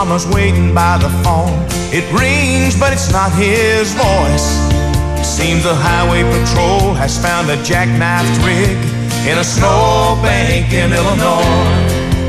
Mama's waiting by the phone. It rings, but it's not his voice. It seems the highway patrol has found a jackknifed rig in a snowbank in Illinois.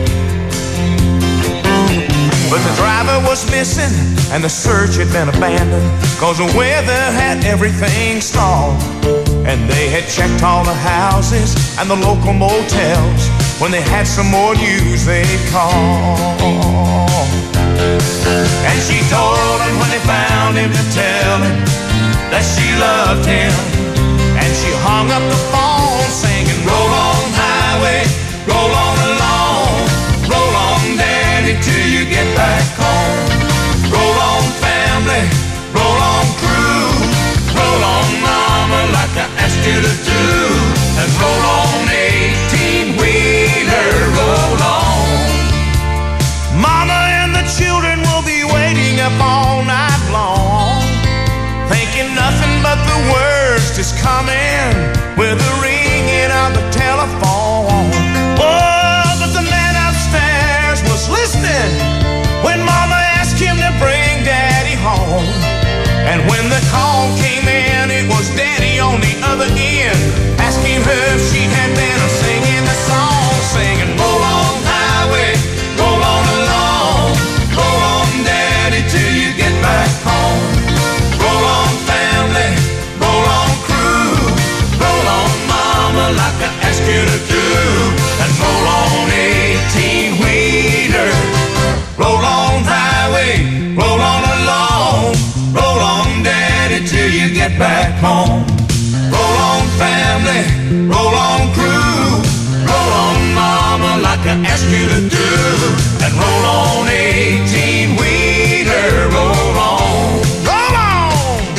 But the driver was missing and the search had been abandoned, 'cause the weather had everything stalled. And they had checked all the houses and the local motels. When they had some more news they'd call. And she told him when they found him to tell him that she loved him. And she hung up the phone singing, roll on highway, roll on along, roll on daddy till you get back home. Roll on family, roll on crew, roll on mama like I asked you to do. And roll on 18-wheeler, roll on. Mama and the children will be waiting up all night long, thinking nothing but the worst is coming with the ringing of the telephone. Oh, but the man upstairs was listening when Mama asked him to bring Daddy home. And when the call came in, it was Daddy on the other end, asking her if she had been singing the song, singing, roll on highway, roll on along, roll on Daddy till you get back home. Roll on family, roll on crew, roll on mama like I asked you to do. And roll on 18-wheeler, roll on highway, roll on along, roll on daddy till you get back home. Roll on family, roll on crew, roll on mama like I asked you to do. And roll on 18-wheeler, roll on. Roll on!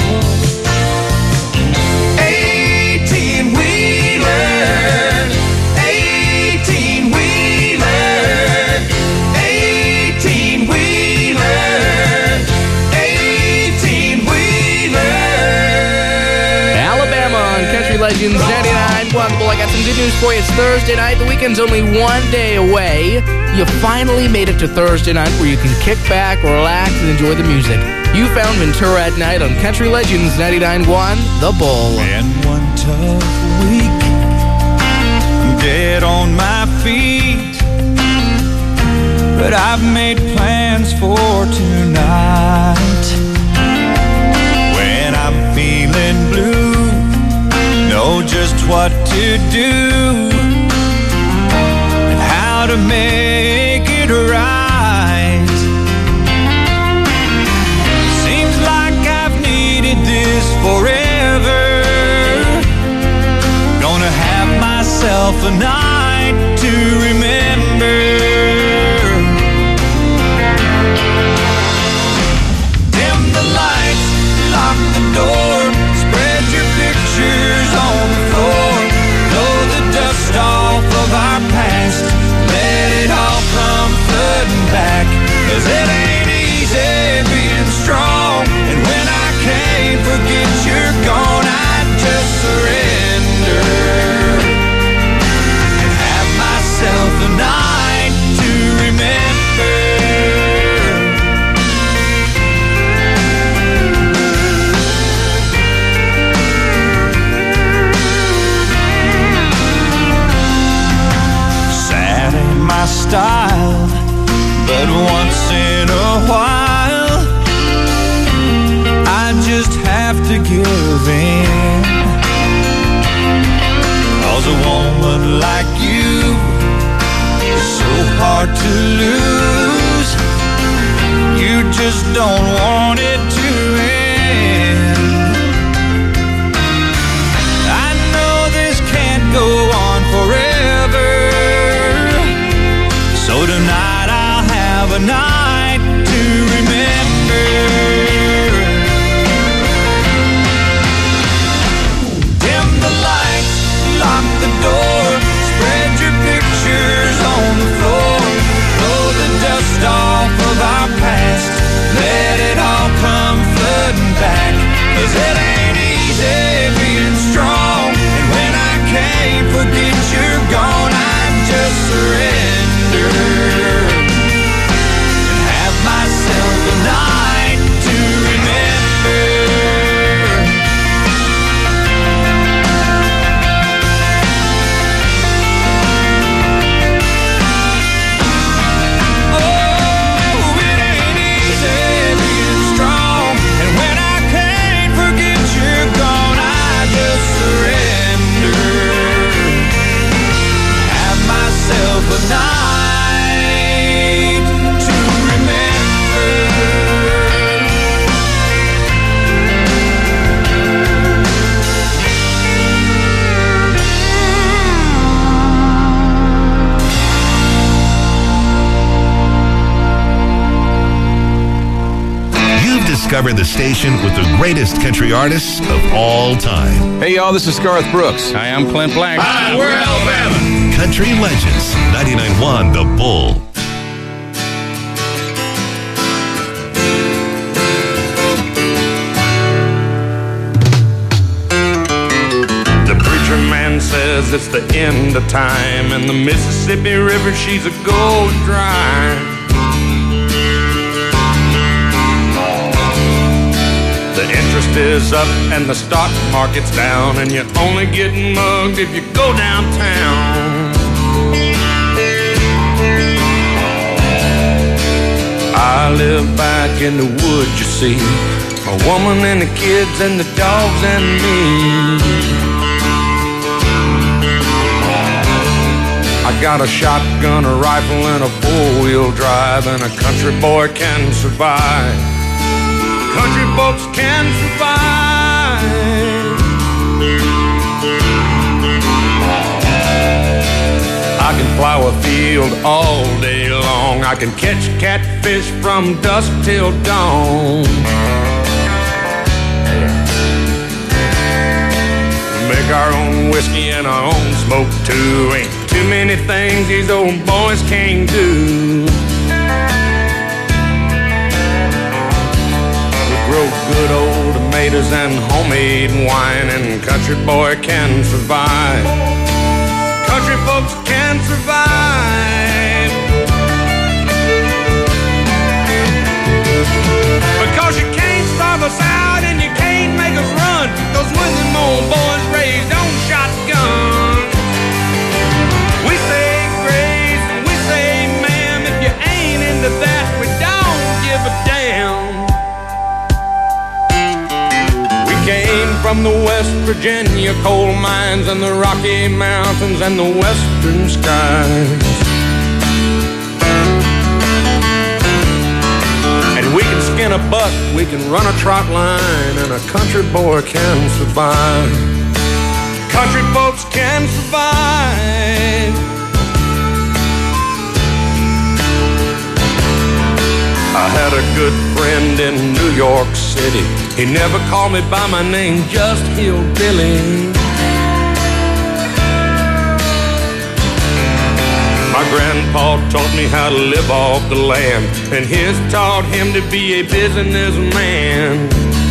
18-wheeler, 18-wheeler, 18-wheeler, 18-wheeler. Alabama on Country Legends 99.1. Well, I got some good news for you. It's Thursday night. The weekend's only one day away. You finally made it to Thursday night where you can kick back, relax, and enjoy the music. You found Ventura at Night on Country Legends 99.1, The Bull. And one tough week, I'm dead on my feet, but I've made plans for tonight. When I'm feeling blue, know just what to do and how to make it right. Seems like I've needed this forever. Gonna have myself a night to remember. Dim the lights, lock the door, spread your pictures on the floor. Blow the dust off of our past, let it all come flooding back. 'Cause it ain't easy being strong, and when I can't forget you're gone, I just surrender and have myself a night to remember. Sad ain't my style, but once in a while I just have to give in. 'Cause a woman like you is so hard to lose. You just don't want it to end. I know this can't go on forever, so tonight I'll have a night to remember. Dim the lights, lock the door, spread your pictures on the floor. Blow the dust off of our past, let it Discover the station with the greatest country artists of all time. Hey, y'all, this is Garth Brooks. Hi, I'm Clint Black. Hi, we're Alabama. Country Legends, 99.1 The Bull. The preacher man says it's the end of time, and the Mississippi River, she's a gold dry. The interest is up and the stock market's down, and you're only getting mugged if you go downtown. I live back in the woods, you see, a woman and the kids and the dogs and me. I got a shotgun, a rifle, and a four-wheel drive, and a country boy can survive. Country folks can survive. I can plow a field all day long. I can catch catfish from dusk till dawn. Make our own whiskey and our own smoke too. Ain't too many things these old boys can't do. Grow good old tomatoes and homemade wine, and country boy can survive. Country folks can survive. Because you can't starve us out and you can't make us run, 'cause when them old boys raised on shotguns, we say grace and we say ma'am. If you ain't into that, we don't give a damn. Came from the West Virginia coal mines and the Rocky Mountains and the western skies. And we can skin a buck, we can run a trot line, and a country boy can survive. Country folks can survive. I had a good friend in New York City. He never called me by my name, just Hillbilly. My grandpa taught me how to live off the land, and his taught him to be a businessman.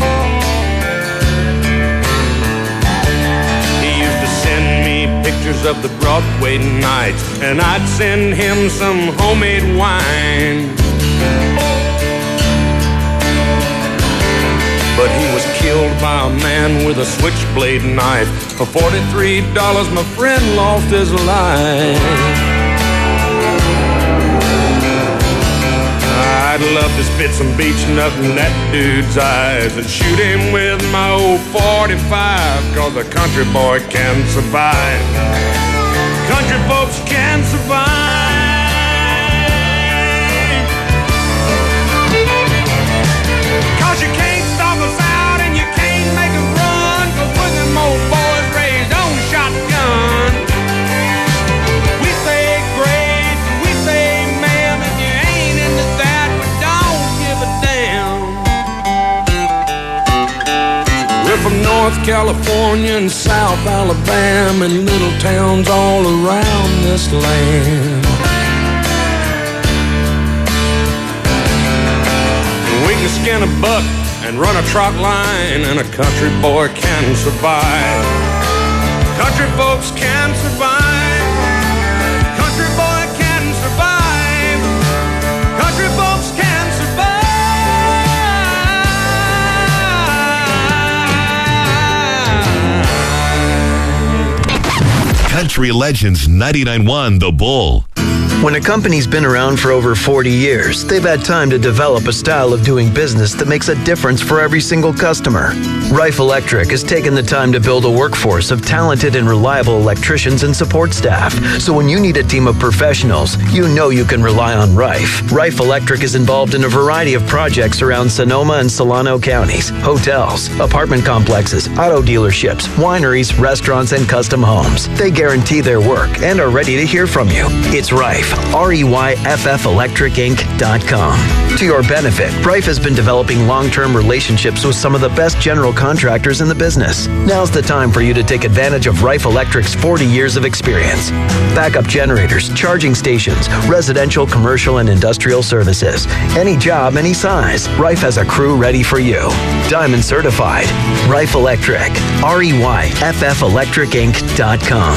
He used to send me pictures of the Broadway nights, and I'd send him some homemade wine. But he was killed by a man with a switchblade knife. For $43, my friend lost his life. I'd love to spit some beach nut in that dude's eyes and shoot him with my old 45, 'cause a country boy can survive. Country folks can survive. You can't stop us out and you can't make us run, 'cause when them old boys raised on shotgun, we say grace and we say ma'am. If you ain't into that, we don't give a damn. We're from North California and South Alabama and little towns all around this land. We can skin a buck and run a trot line, and a country boy can survive. Country folks can survive. Country boy can survive. Country folks can survive. Country Legends, 99.1 The Bull. When a company's been around for over 40 years, they've had time to develop a style of doing business that makes a difference for every single customer. Rife Electric has taken the time to build a workforce of talented and reliable electricians and support staff. So when you need a team of professionals, you know you can rely on Rife. Rife Electric is involved in a variety of projects around Sonoma and Solano counties, hotels, apartment complexes, auto dealerships, wineries, restaurants, and custom homes. They guarantee their work and are ready to hear from you. It's Rife. REYFFelectricinc.com. To your benefit, Rife has been developing long-term relationships with some of the best general contractors in the business. Now's the time for you to take advantage of Rife Electric's 40 years of experience. Backup generators, charging stations, residential, commercial, and industrial services. Any job, any size, Rife has a crew ready for you. Diamond certified. Rife Electric. REYFFelectricinc.com.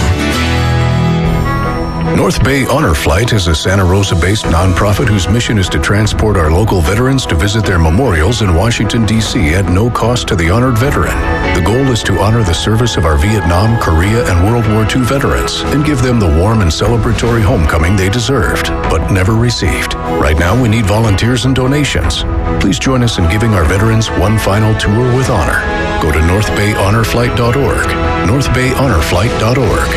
North Bay Honor Flight is a Santa Rosa-based nonprofit whose mission is to transport our local veterans to visit their memorials in Washington, D.C. at no cost to the honored veteran. The goal is to honor the service of our Vietnam, Korea, and World War II veterans and give them the warm and celebratory homecoming they deserved, but never received. Right now, we need volunteers and donations. Please join us in giving our veterans one final tour with honor. Go to northbayhonorflight.org. northbayhonorflight.org.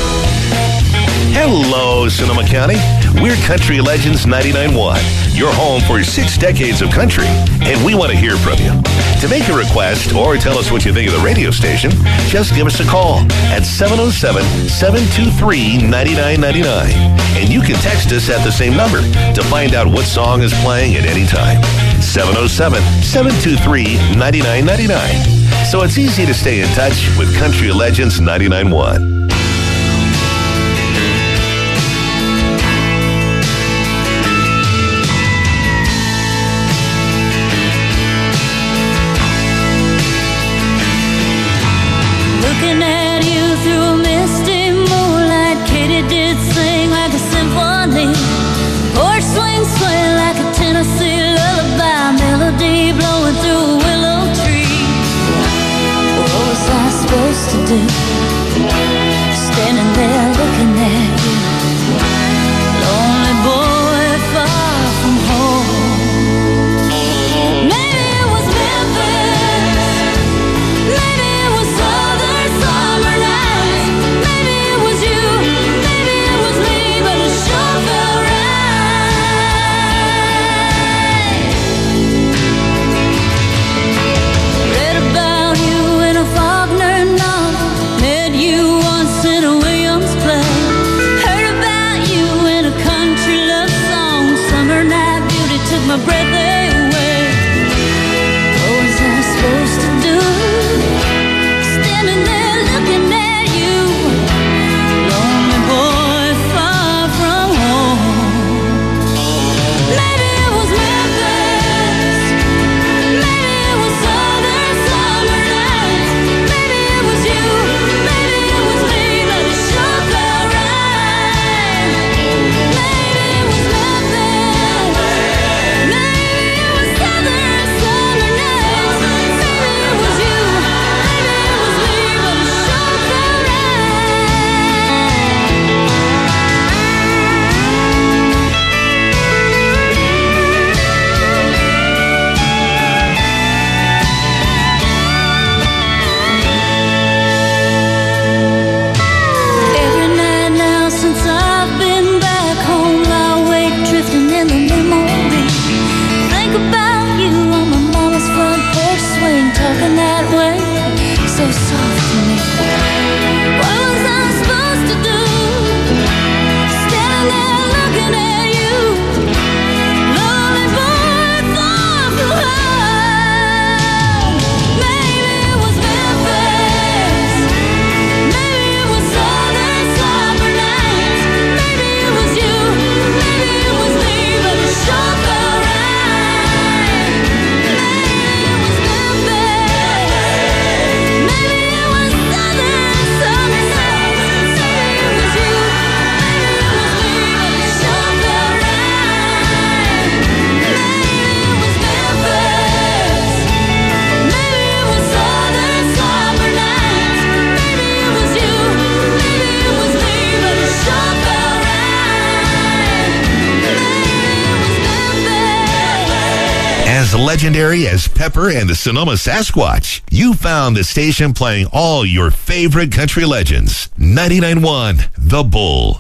Hello, Sonoma County. We're Country Legends 99.1, your home for 6 decades of country, and we want to hear from you. To make a request or tell us what you think of the radio station, just give us a call at 707-723-9999. And you can text us at the same number to find out what song is playing at any time. 707-723-9999. So it's easy to stay in touch with Country Legends 99.1. Standing there looking at you, lonely boy far from home. Maybe it was Memphis, maybe it was southern summer nights, maybe it was you, maybe it was me, but it sure felt right. Read about you in a Faulkner novel. Met you once in a Williams play. Heard about you in a country love song. Summer night beauty took my breath away. What was I supposed to do? Standing there looking at you, lonely boy far from home. Maybe it was Memphis, maybe it was southern summer nights, maybe it was you. As legendary as Pepper and the Sonoma Sasquatch, you found the station playing all your favorite country legends. 99.1 The Bull.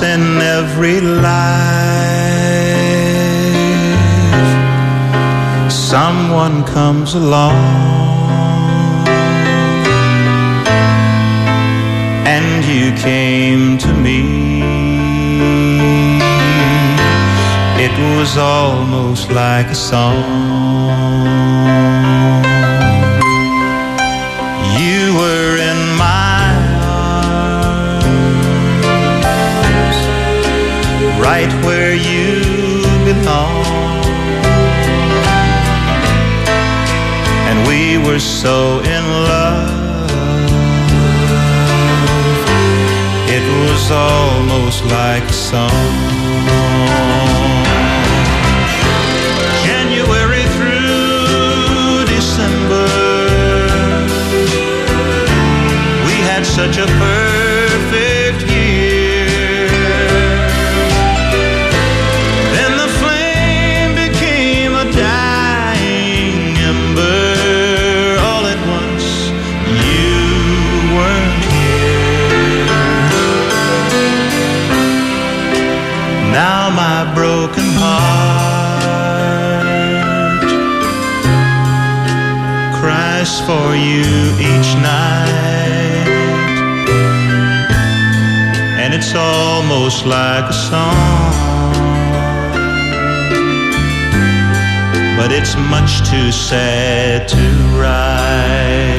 in every life, someone comes along, and you came to me. It was almost like a song. You were in my arms, right where you belong, and we were so in love. It was almost like a song. January through December, we had such a perfect year. Then the flame became a dying ember. All at once, you weren't here. Now my broken heart cries for you each night, and it's almost like a song, but it's much too sad to write.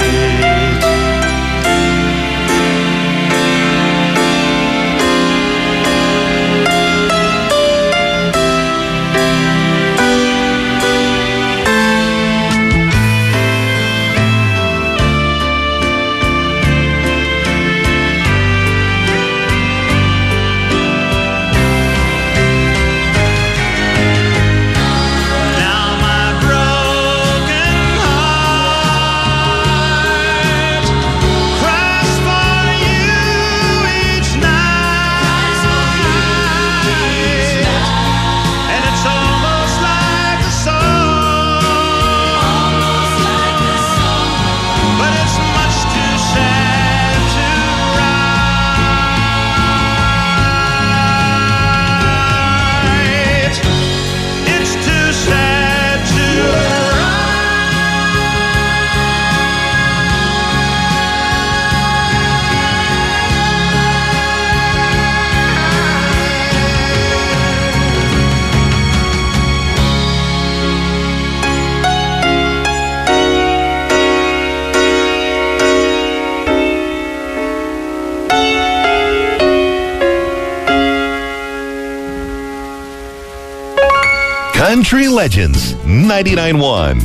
Country Legends 99.1.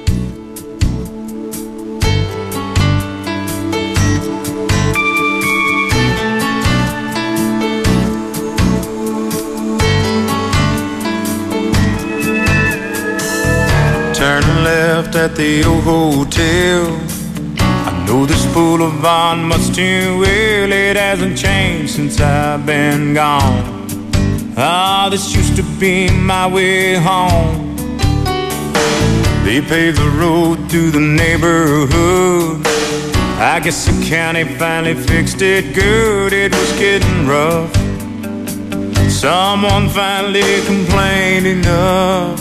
Turn left at the old hotel. I know this boulevard much too well. It hasn't changed since I've been gone. Ah, this used to be my way home. They paved the road through the neighborhood. I guess the county finally fixed it good. It was getting rough. Someone finally complained enough.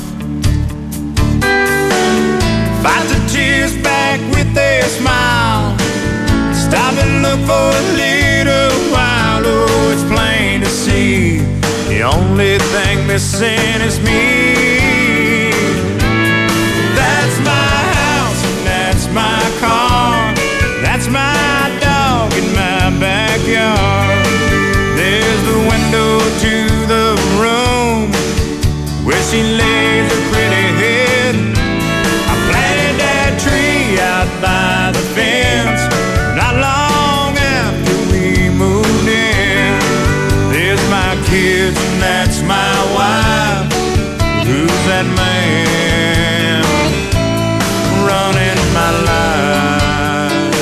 Fight the tears back with their smile. Stop and look for a little while. Oh, it's plain to see the only thing missing is me. That's my house and that's my car. That's my dog in my backyard. There's the window to the room where she lays her pretty head. I planted that tree out by the fence not long after we moved in. There's my kids and that's my wife. Who's that man running my life?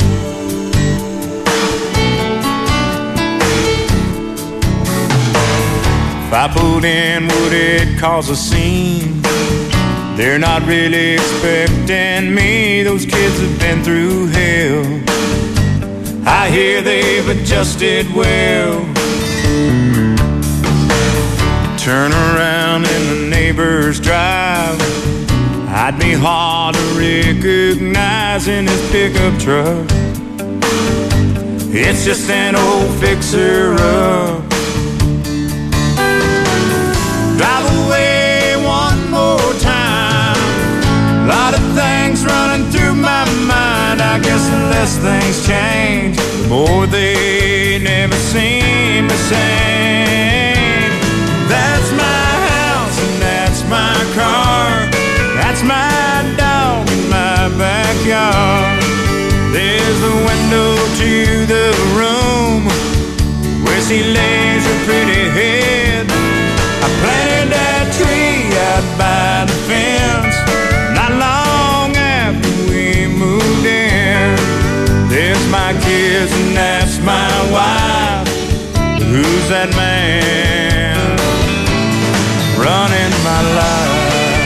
If I put in, would it cause a scene? They're not really expecting me. Those kids have been through hell. I hear they've adjusted well. turn around in the neighbor's drive, I'd be hard to recognize in his pickup truck. It's just an old fixer-up. Drive away one more time. A lot of things running through my mind. I guess the less things change, the more they never seem the same. That's my house and that's my car. That's my dog in my backyard. There's the window to the room where she lays her pretty head. I planted that tree out by the fence not long after we moved in. There's my kids and that's my wife. Who's that man running my life?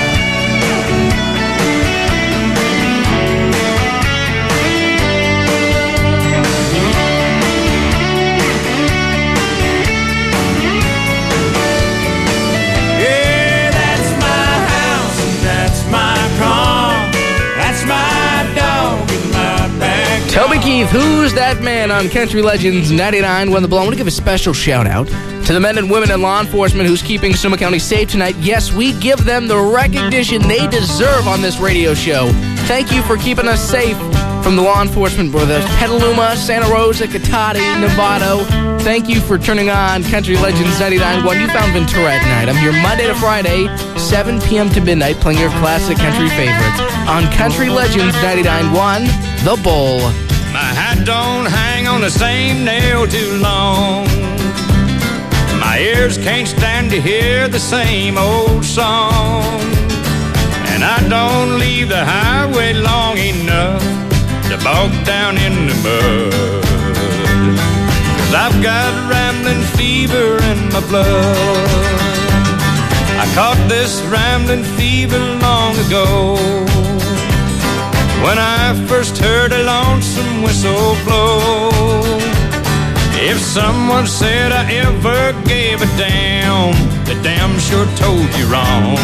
Toby Keith, Who's That Man on Country Legends 99 When the Blow. I want to give a special shout out to the men and women in law enforcement who's keeping Sonoma County safe tonight. Yes, we give them the recognition they deserve on this radio show. Thank you for keeping us safe from the law enforcement brothers, Petaluma, Santa Rosa, Cotati, Novato. Thank you for turning on Country Legends 99.1. You found Ventura at night. I'm here Monday to Friday, 7 p.m. to midnight, playing your classic country favorites on Country Legends 99.1, The Bull. My hat don't hang on the same nail too long. My ears can't stand to hear the same old song. And I don't leave the highway long enough to bog down in the mud. 'Cause I've got rambling fever in my blood. I caught this rambling fever long ago when I first heard a lonesome whistle blow. If someone said I ever gave a damn, they damn sure told you wrong.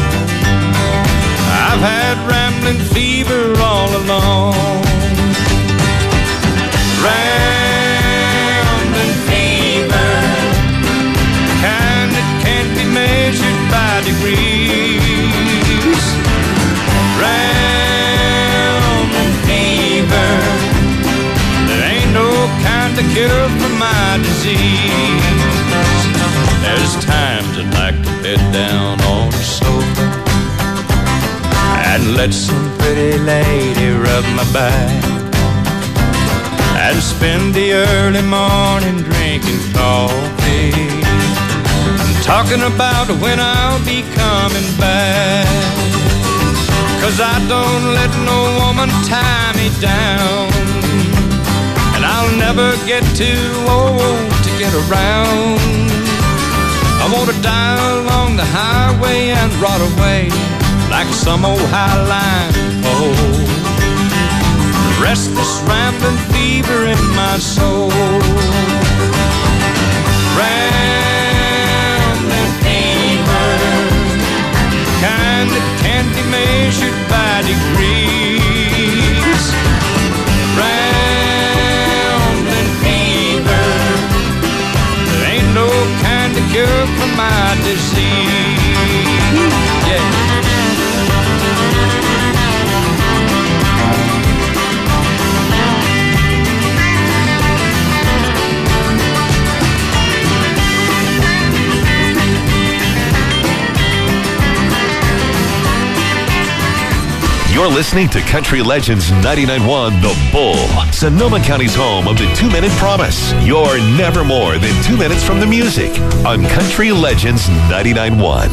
I've had rambling fever all along. Rambling fever, kind that can't be measured by degrees. Rambling fever, there ain't no kind of cure for my disease. There's times I'd like to bed down on the sofa and let some pretty lady rub my back, and spend the early morning drinking coffee and talking about when I'll be coming back. 'Cause I don't let no woman tie me down, and I'll never get too old to get around. I want to die along the highway and rot away like some old highline pole. Restless rambling fever in my soul. Rambling fever, kind that can't be measured by degrees. Rambling fever, there ain't no kind of cure for my disease. Yeah. You're listening to Country Legends 99.1 The Bull, Sonoma County's home of the 2-minute promise. You're never more than 2 minutes from the music on Country Legends 99.1.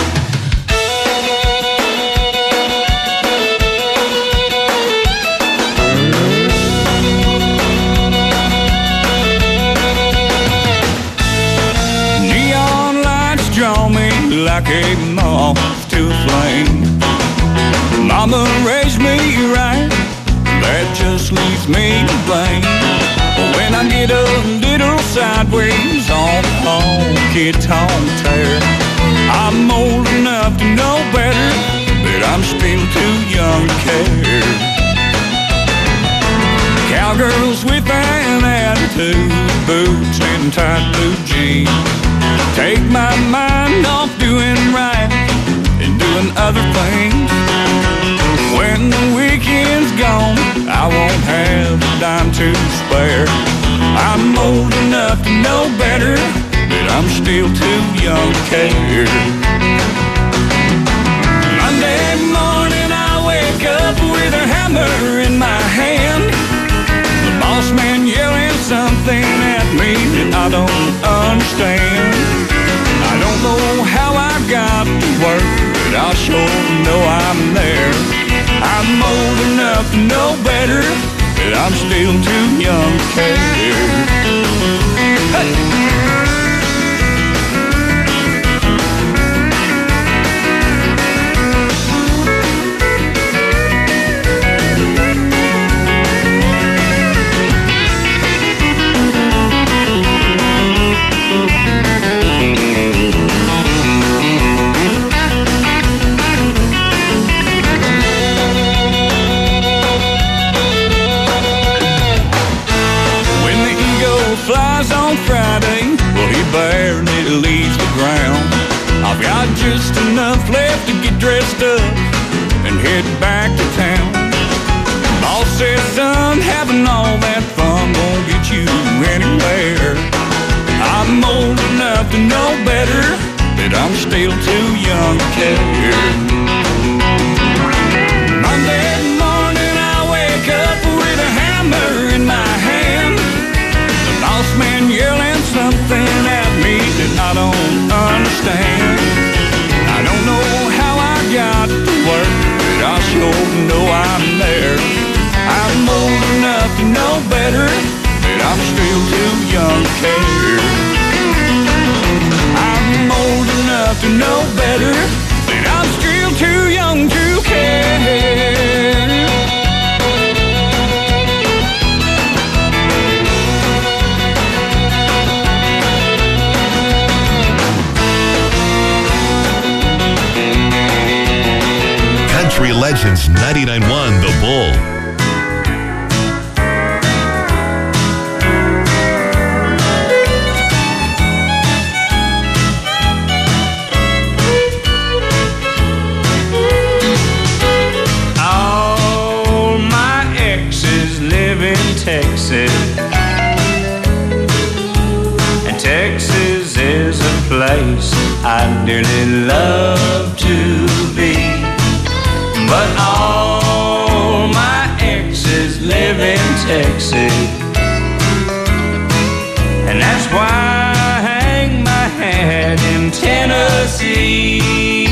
Neon lights draw me like a moth to a flame. Mama raised me right, that just leaves me to blame. When I I get a little sideways on the honky-tonk tear. I'm old enough to know better, but I'm still too young to care. Cowgirls with an attitude, boots and tight blue jeans, take my mind off doing right and doing other things. When the weekend's gone, I won't have a dime to spare. I'm old enough to know better, but I'm still too young to care. Monday morning I wake up with a hammer in my hand, the boss man yelling something at me that I don't understand. I don't know how I got to work, but I sure know I'm there. I'm old enough to know better, but I'm still too young to care. Hey! Flies on Friday, well, he barely leaves the ground. I've got just enough left to get dressed up and head back to town. Boss says, son, having all that fun won't get you anywhere. I'm old enough to know better, but I'm still too young to care. Monday morning I wake up with a hammer in my hand, boss man yelling something at me that I don't understand. I don't know how I got to work, but I sure know I'm there. I'm old enough to know better, but I'm still too young to care. I'm old enough to know better, but I'm still too young to care. Country Legends 99.1 The Bull. All my exes live in Texas, and Texas is a place I dearly love to be. But all my exes live in Texas, and that's why I hang my hat in Tennessee.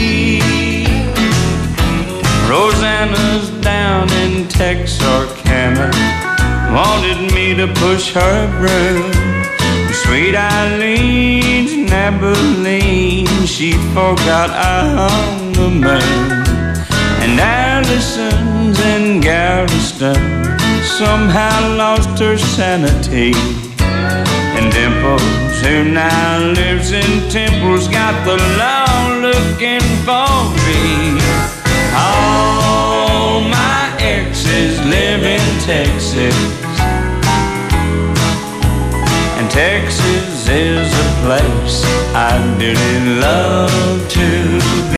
Rosanna's down in Texarkana, wanted me to push her broom. Sweet Eileen's in Abilene, she forgot I hung the moon. And Allison's in Galveston somehow lost her sanity. And Dimples, who now lives in Temple's, got the law looking for me. All my exes live in Texas, and Texas is a place I dearly love to be.